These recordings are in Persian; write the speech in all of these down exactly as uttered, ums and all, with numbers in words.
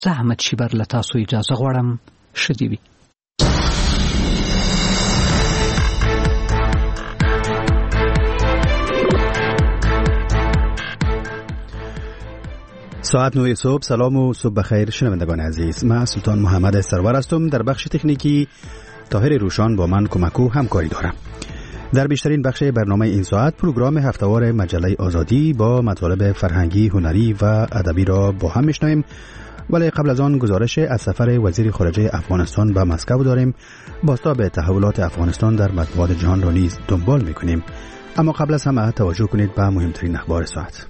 زه احمد شیبر له تاسو اجازه غواړم. ښه دې وي. ساعت نه صبح. سلام و صبح بخیر شنوندگان عزیز. من سلطان محمد سرور هستم. در بخش تکنیکی طاهر روشان با من کمک و همکاری دارم. در بیشترین بخش برنامه این ساعت پروگرام هفته‌وار مجله آزادی با مطالب فرهنگی، هنری و ادبی را با هم میشنویم. ولی قبل از آن گزارش از سفر وزیر خارجه افغانستان به مسکو داریم. بازتاب تحولات افغانستان در مطبوعات جهان را نیز دنبال میکنیم. اما قبل از همه توجه کنید به مهمترین اخبار ساعت.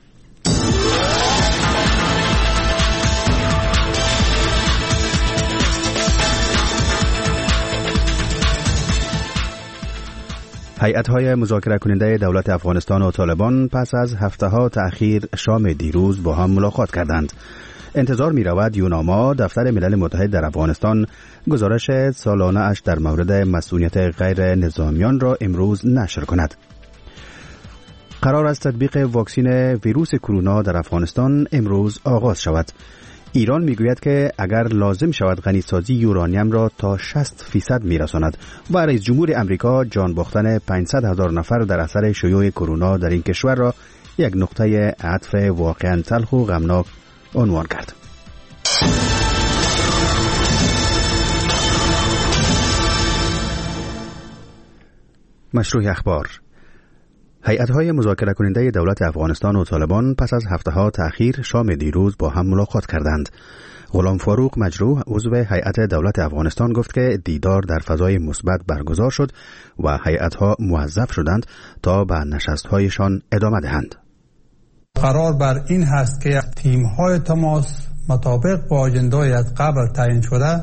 هیئت‌های مذاکره کننده دولت افغانستان و طالبان پس از هفته‌ها تأخیر شام دیروز با هم ملاقات کردند. انتظار می‌رود یوناما دفتر ملل متحد در افغانستان گزارش سالانه اش در مورد مسئولیت غیر نظامیان را امروز نشر کند. قرار است تطبیق واکسن ویروس کرونا در افغانستان امروز آغاز شود. ایران میگوید که اگر لازم شود غنیسازی یورانیم را تا شصت فیصد میرساند و رئیس جمهور امریکا جان باختن پانصد هزار نفر در اثر شیوع کرونا در این کشور را یک نقطه عطف واقعا تلخ و غمناک عنوان کرد. مشروع اخبار. هیئت‌های مذاکره کننده دولت افغانستان و طالبان پس از هفته‌ها تأخیر شام دیروز با هم ملاقات کردند. غلام فاروق مجروح عضو هیئت دولت افغانستان گفت که دیدار در فضای مثبت برگزار شد و هیئت‌ها موظف شدند تا به نشست‌هایشان ادامه دهند. قرار بر این هست که تیم‌های تماس مطابق با آژنده‌ای از قبل تعیین شده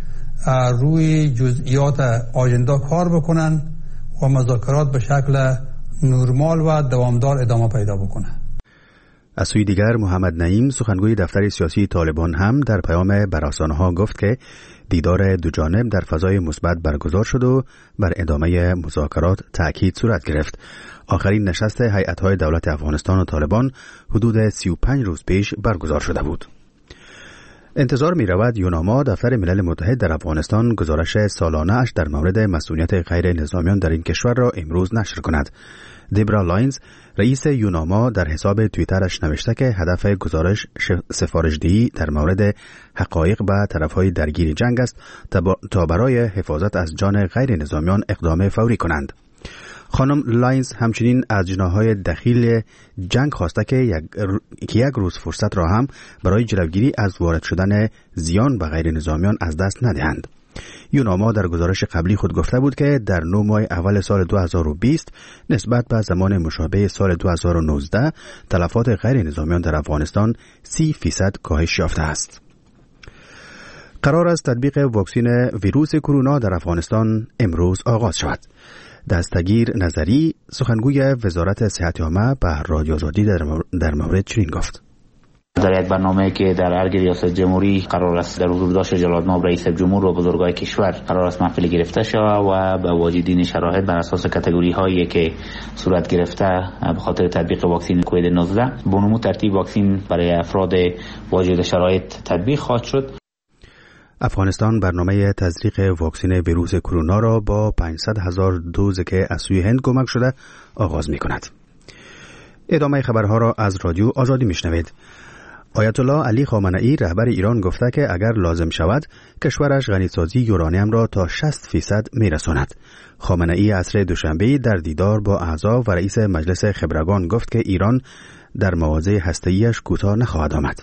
روی جزئیات آژنده کار بکنند و مذاکرات به شکل نرمال و دوامدار ادامه پیدا بکنه. از سوی دیگر محمد نعیم سخنگوی دفتر سیاسی طالبان هم در پیام بر رسانه‌ها گفت که دیدار دو جانب در فضای مثبت برگزار شد و بر ادامه مذاکرات تأکید صورت گرفت. آخرین نشست هیئت‌های دولت افغانستان و طالبان حدود سی و پنج روز پیش برگزار شده بود. انتظار می رود یوناما دفتر ملل متحد در افغانستان گزارش سالانه اش در مورد مسئولیت غیر نظامیان در این کشور را امروز نشر کند. دیبرا لاینز رئیس یوناما در حساب توییترش نوشته که هدف گزارش سفارشدهی در مورد حقایق به طرفهای درگیر جنگ است تا برای حفاظت از جان غیر نظامیان اقدام فوری کنند. خانم لاینز همچنین از جناح‌های دخیل جنگ خواسته که یک, یک روز فرصت را هم برای جلوگیری از وارد شدن زیان به غیر نظامیان از دست ندهند. یوناما در گزارش قبلی خود گفته بود که در نه ماه اول سال دو هزار و بیست نسبت به زمان مشابه سال دو هزار و نوزده تلفات غیر نظامیان در افغانستان سی فیصد کاهش یافته است. قرار است تطبیق واکسن ویروس کرونا در افغانستان امروز آغاز شود. دستگیر نظری سخنگوی وزارت صحت عامه به رادیو آزادی در مورد چنین گفت: در یک برنامه که در ارگ ریاست جمهوری قرار است در حضورداشت جلال‌مآب رئیس جمهور و بزرگان کشور قرار است محفل گرفته شود و به واجدین شرایط بر اساس کاتگوری هایی که صورت گرفته به خاطر تطبیق واکسن کووید نوزده به نمو ترتیب واکسن برای افراد واجد شرایط تطبیق خواهد شد. افغانستان برنامه تزریق واکسن ویروس کرونا را با پانصد هزار دوز که از سوی هند گمرک شده آغاز می کند. ادامه خبرها را از رادیو آزادی می شنوید. آیت الله علی خامنه‌ای رهبر ایران گفته که اگر لازم شود کشورش غنیسازی یورانیم را تا شصت فیصد می رساند. خامنه‌ای عصر دوشنبه در دیدار با اعضا و رئیس مجلس خبرگان گفت که ایران در مواضع هسته‌ایش کوتاه نخواهد آمد.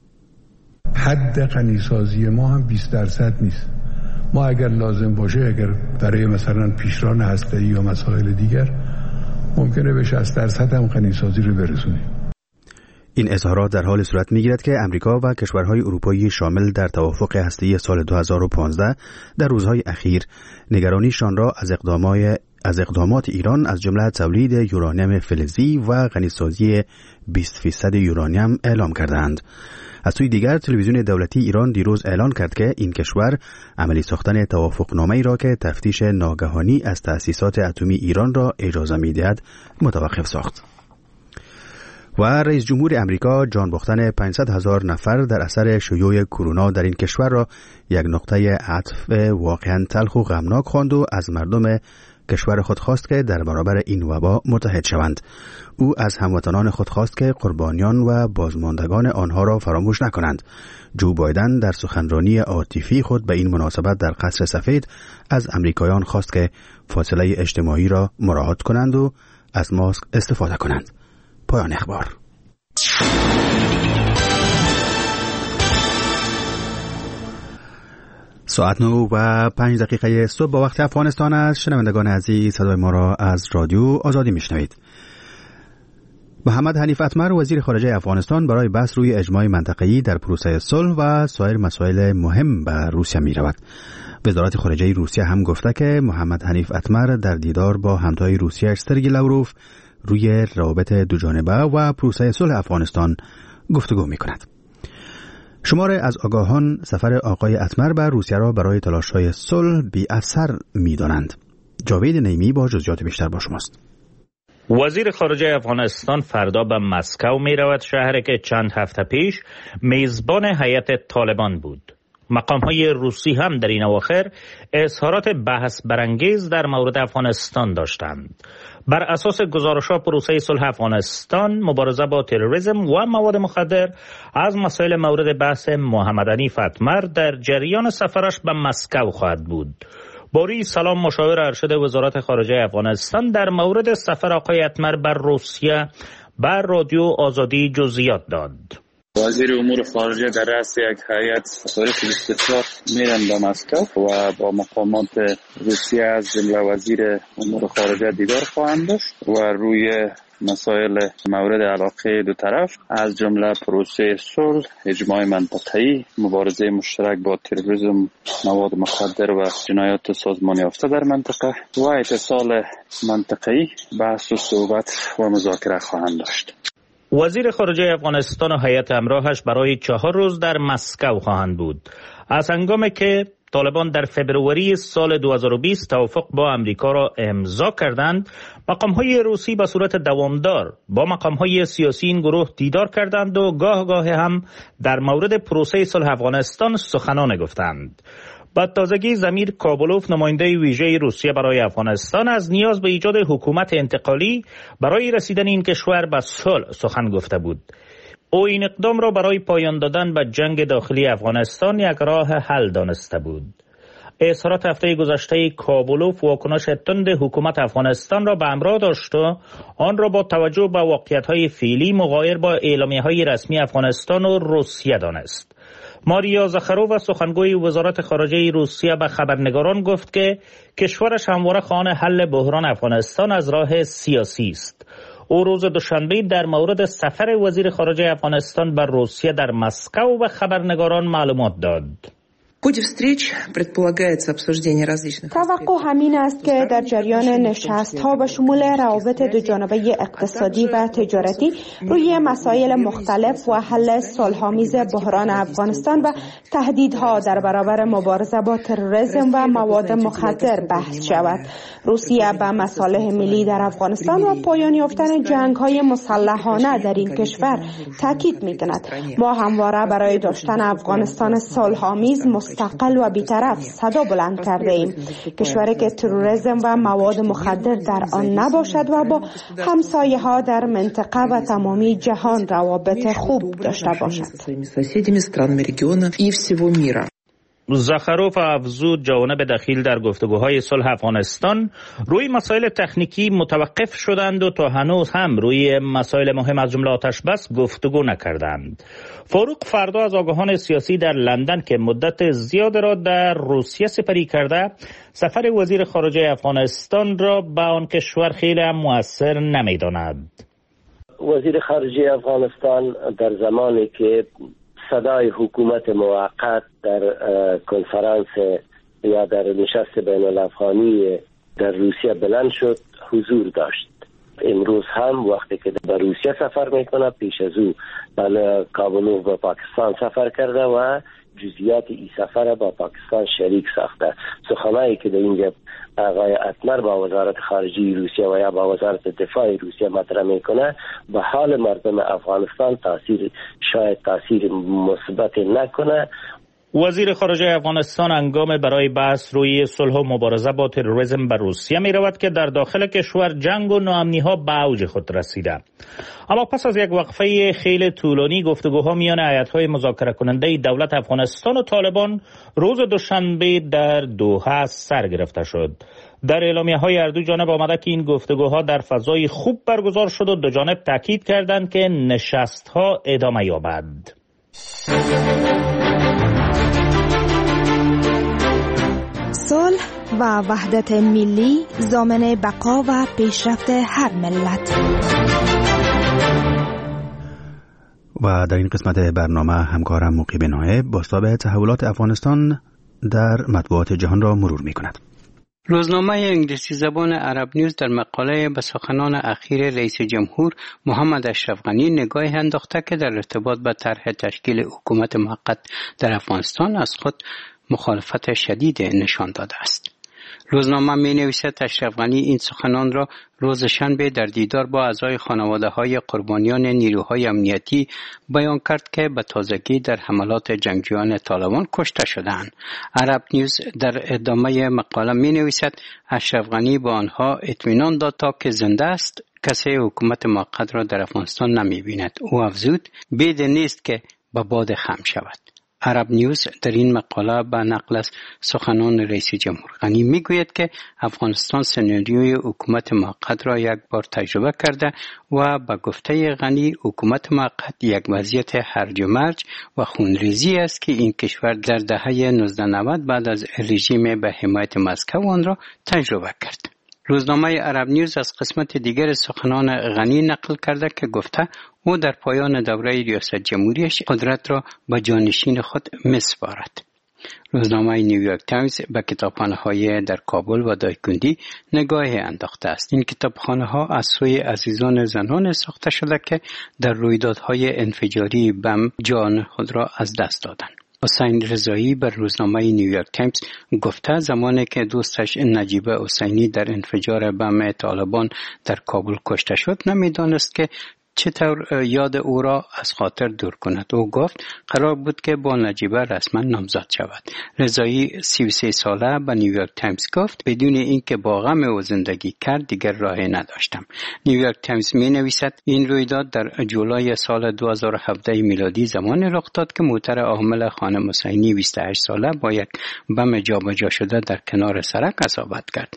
حد غنیسازی ما هم بیست درصد نیست. ما اگر لازم باشه، اگر برای مثلا پیشران هسته‌ای یا مسائل دیگر ممکنه به شصت درصد هم غنیسازی رو برسونیم. این اظهارات در حال صورت می‌گیرد که امریکا و کشورهای اروپایی شامل در توافق هسته‌ای سال دو هزار و پانزده در روزهای اخیر نگرانیشان را از اقدامات از اقدامات ایران از جمله تولید یورانیم فلزی و غنیسازی بیست فیصد یورانیم اعلام کردند. از سوی دیگر تلویزیون دولتی ایران دیروز اعلان کرد که این کشور عملی ساختن توافقنامه‌ای را که تفتیش ناگهانی از تأسیسات اتمی ایران را اجازه می‌دهد متوقف ساخت. و رئیس جمهور امریکا جان باختن پانصد هزار نفر در اثر شیوع کرونا در این کشور را یک نقطه عطف واقعا تلخ و غمناک خواند و از مردم کشور خود خواست که در برابر این وبا متحد شوند. او از هموطنان خود خواست که قربانیان و بازماندگان آنها را فراموش نکنند. جو بایدن در سخنرانی عاطفی خود به این مناسبت در قصر سفید از امریکایان خواست که فاصله اجتماعی را مراعات کنند و از ماسک استفاده کنند. پایان اخبار. ساعت نو و پنج دقیقه صبح با وقت افغانستان است. شنوندگان عزیز، صدای ما را از رادیو آزادی میشنوید. محمد حنیف اتمر وزیر خارجه افغانستان برای بحث روی اجماع منطقه‌ای در پروسه صلح و سایر مسائل مهم به روسیه می رود. وزارت خارجه روسیه هم گفته که محمد حنیف اتمر در دیدار با همتای روسیه سرگئی لاوروف روی روابط دوجانبه و پروسه صلح افغانستان گفتگو می کند. شمار از آگاهان سفر آقای اتمر به روسیه را برای تلاش‌های صلح بی اثر می دانند. جاوید نیمی با جزئیات بیشتر با شماست. وزیر خارجه افغانستان فردا به مسکو می رود، شهری که چند هفته پیش میزبان هیئت طالبان بود. مقام‌های روسی هم در این اواخر اظهارات بحث برانگیز در مورد افغانستان داشتند. بر اساس گزارش‌ها پروسه صلح افغانستان، مبارزه با تروریسم و مواد مخدر از مسائل مورد بحث محمد حنیف اتمر در جریان سفرش به مسکو خواهد بود. باری سلام، مشاور ارشد وزارت خارجه افغانستان، در مورد سفر آقای اتمر بر روسیه بر رادیو آزادی جزئیات داد. وزیر امور خارجه در رأس یک هیئت تاریخ بیست و چهار میرن به مسکو و با مقامات روسیه از جمله وزیر امور خارجه دیدار خواهند داشت و روی مسائل مورد علاقه دو طرف از جمله پروسه صلح، اجماع منطقه‌ای، مبارزه مشترک با تروریسم، مواد مخدر و جنایات سازمان یافته در منطقه و اتصال منطقه‌ای بحث و صحبت و مذاکره خواهند داشت. وزیر خارجه افغانستان و هیئت همراهش برای چهار روز در مسکو خواهند بود. از هنگامی که طالبان در فبروری سال دو هزار و بیست توافق با امریکا را امضا کردند، مقام‌های روسی به صورت دوامدار با مقام‌های سیاسی این گروه دیدار کردند و گاه گاه هم در مورد پروسه صلح افغانستان سخنان گفتند. با تازگی زمیر کابلوف، نماینده ویژه روسیه برای افغانستان، از نیاز به ایجاد حکومت انتقالی برای رسیدن این کشور به صلح سخن گفته بود. او این اقدام را برای پایان دادن به جنگ داخلی افغانستان یک راه حل دانسته بود. اظهارات هفته گذشته کابلوف واکنش تند حکومت افغانستان را به همراه داشت و آن را با توجه به واقعیت‌های فعلی مغایر با اعلامیه‌های رسمی افغانستان و روسیه دانست. ماریا زخروف، سخنگوی وزارت خارجه روسیه، به خبرنگاران گفت که کشورش همواره خواهان حل بحران افغانستان از راه سیاسی است. او روز دوشنبه در مورد سفر وزیر خارجه افغانستان به روسیه در مسکو به خبرنگاران معلومات داد. توقع همین است که در جریان نشست‌ها به شمول روابط دوجانبه اقتصادی و تجارتی روی مسائل مختلف و حل صلح‌آمیز بحران افغانستان و تهدیدها در برابر مبارزه با تروریسم و مواد مخدر بحث شود. روسیه به مصالح ملی در افغانستان و پایان یافتن جنگ‌های مسلحانه در این کشور تاکید می‌کند. ما همواره برای داشتن افغانستان صلح‌آمیز، مستقل و بی‌طرف صدا بلند کرده ایم. کشوری که تروریسم و مواد مخدر در آن نباشد و با همسایه‌ها در منطقه و تمامی جهان روابط خوب داشته باشد. زخروف افزود جوانب دخیل در گفتگوهای صلح افغانستان روی مسائل تکنیکی متوقف شدند و تا هنوز هم روی مسائل مهم از جمله آتش بس گفتگو نکردند. فاروق فردا از آگاهان سیاسی در لندن که مدت زیاد را در روسیه سپری کرده، سفر وزیر خارجه افغانستان را به آن کشور خیلی هم مؤثر نمی‌داند. وزیر خارجه افغانستان در زمانی که صدای حکومت موقت در کنفرانس یا در نشست بین الافغانی در روسیه بلند شد حضور داشت. امروز هم وقتی که به روسیه سفر میکنه، پیش از او به کابل و پاکستان سفر کرده و جزئیات این سفر با پاکستان شریک ساخته. سخنانی که در اینجا آقای اتمر با وزارت خارجه روسیه و یا با وزارت دفاع روسیه مطرح میکنه به حال مردم افغانستان تاثیر شاید تاثیر مثبت نکنه. وزیر خارجه افغانستان هنگام برای بحث روی صلح و مبارزه با تروریسم به روسیه می رود که در داخل کشور جنگ و ناامنی ها به اوج خود رسیده. اما پس از یک وقفه خیلی طولانی گفتگوها میان هیئت‌های مذاکره کننده دولت افغانستان و طالبان روز دوشنبه در دوحه سر گرفته شد. در اعلامیه‌های هر دو جانب آمده که این گفتگوها در فضای خوب برگزار شد و دو جانب تاکید کردند که نشست‌ها ادامه یابد. صلح و وحدت ملی ضامن بقا و پیشرفت هر ملت. و در این قسمت برنامه همکارم مقیب نایب بازتاب تحولات افغانستان در مطبوعات جهان را مرور می کند. روزنامه انگلیسی زبان عرب نیوز در مقاله به سخنان اخیر رئیس جمهور محمد اشرف غنی نگاهی انداخته که در ارتباط با طرح تشکیل حکومت موقت در افغانستان از خود مخالفت شدید نشان داده است. روزنامه می نویسد اشرف غنی این سخنان را روز شنبه در دیدار با اعضای خانواده های قربانیان نیروهای امنیتی بیان کرد که به تازگی در حملات جنگجویان طالبان کشته شدند. عرب نیوز در ادامه مقاله می نویسد اشرف غنی با آنها اطمینان داد تا که زنده است کسی حکومت موقت را در افغانستان نمی بیند. او افزود بید نیست که به باد خم شود. عرب نیوز در این مقاله به نقل از سخنان رئیس جمهور غنی میگوید که افغانستان سناریوی حکومت موقت را یک بار تجربه کرده و به گفته غنی حکومت موقت یک وضعیت هرج و مرج و خونریزی است که این کشور در دهه نوزده نود بعد از رژیم به حمایت مسکو آن را تجربه کرد. روزنامه عرب نیوز از قسمت دیگر سخنان غنی نقل کرده که گفته او در پایان دوره ریاست جمهوریش قدرت را به جانشین خود می‌سپارد. روزنامه نیویورک تایمز به کتابخانه‌های در کابل و دایکندی نگاهی انداخته است. این کتابخانه‌ها از سوی عزیزان زنان ساخته شده که در رویدادهای انفجاری بم جان خود را از دست دادند. حسین رضایی بر روزنامه نیویورک تایمز گفته زمانی که دوستش نجیبه حسینی در انفجار بم طالبان در کابل کشته شد نمیدانست که چطور یاد او را از خاطر دور کند. او گفت قرار بود که با نجیبه رسما نامزد شود. رضایی سی و سه ساله به نیویورک تایمز گفت بدون اینکه با غم او زندگی کرد دیگر راهی نداشتم. نیویورک تایمز می نویسد این رویداد در جولای سال دو هزار و هفده میلادی زمانی رخ داد که موتر حامل خانم حسینی بیست و هشت ساله با یک بم جابجا شده در کنار سرک اصابت کرد.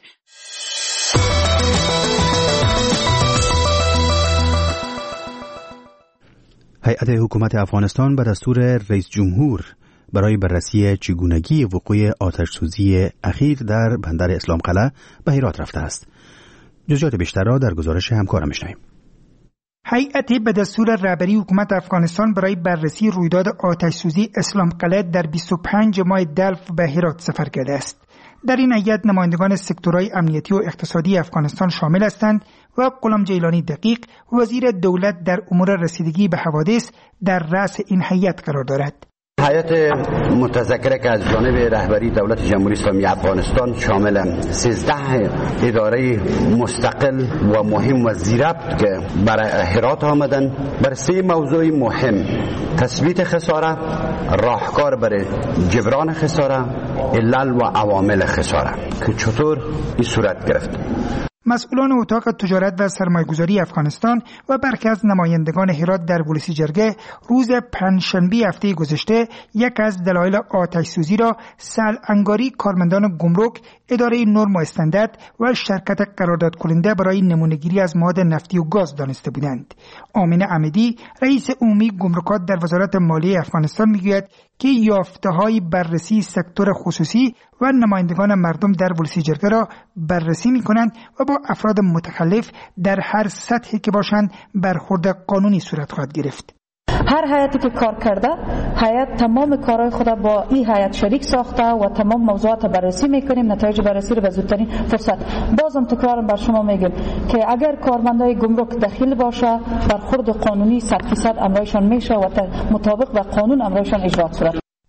هیئت حکومت افغانستان به دستور رئیس جمهور برای بررسی چگونگی وقوع آتش سوزی اخیر در بندر اسلام قلعه به هرات رفته است. جزئیات بیشتر را در گزارش همکارم می‌شنویم. هیئت به دستور رهبری حکومت افغانستان برای بررسی رویداد آتش سوزی اسلام قلعه در بیست و پنج ماه دلف به هرات سفر کرده است. در این هیئت نمایندگان سکتورهای امنیتی و اقتصادی افغانستان شامل هستند و غلام جیلانی دقیق وزیر دولت در امور رسیدگی به حوادث در رأس این هیئت قرار دارد. هیئت متذکره که از جانب رهبری دولت جمهوری اسلامی افغانستان شامل سیزده اداره مستقل و مهم و ذی‌ربط که برای هرات آمدن بر سه موضوع مهم: تثبیت خساره، راهکار برای جبران خساره، علل و عوامل خساره که چطور این صورت گرفت. مسئولان اتاق تجارت و سرمایه‌گذاری افغانستان و برخی از نمایندگان هرات در ولسی جرگه روز پنجشنبه هفته گذشته یک از دلایل آتش سوزی را سه‌الانگاری کارمندان گمرک، اداره نرم و استاندارد و شرکت قرارداد کننده برای نمونه‌گیری از مواد نفتی و گاز دانسته بودند. آمین احمدی رئیس عمومی گمرکات در وزارت مالیه افغانستان میگوید که یافته‌های بررسی سکتور خصوصی و نمایندگان مردم در ولسی جرگه را بررسی می‌کنند و با افراد متخلف در هر سطحی که باشند برخورد قانونی صورت خواهد گرفت. هر هیئتی که کار کرده، هیئت تمام کارهای خود با این هیئت شریک ساخته و تمام موضوعات بررسی میکنیم. نتایج بررسی رو به زودترین فرصت. بازم تکرارم بر شما میگم که اگر کارمندای گمرک دخیل باشه برخورد قانونی صد درصد امرایشان میشه و مطابق با قانون امرایشان اجرا صورت.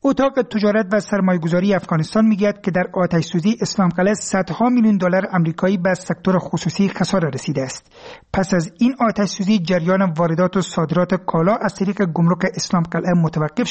اتاق تجارت و سرمایه‌گذاری افغانستان میگوید که در آتش سوزی اسلام قلعه صدها میلیون دلار آمریکایی به سکتور خصوصی خساره رسیده است. پس از این آتش سوزی جریان واردات و صادرات کالا از طریق گمرک اسلام قلعه متوقف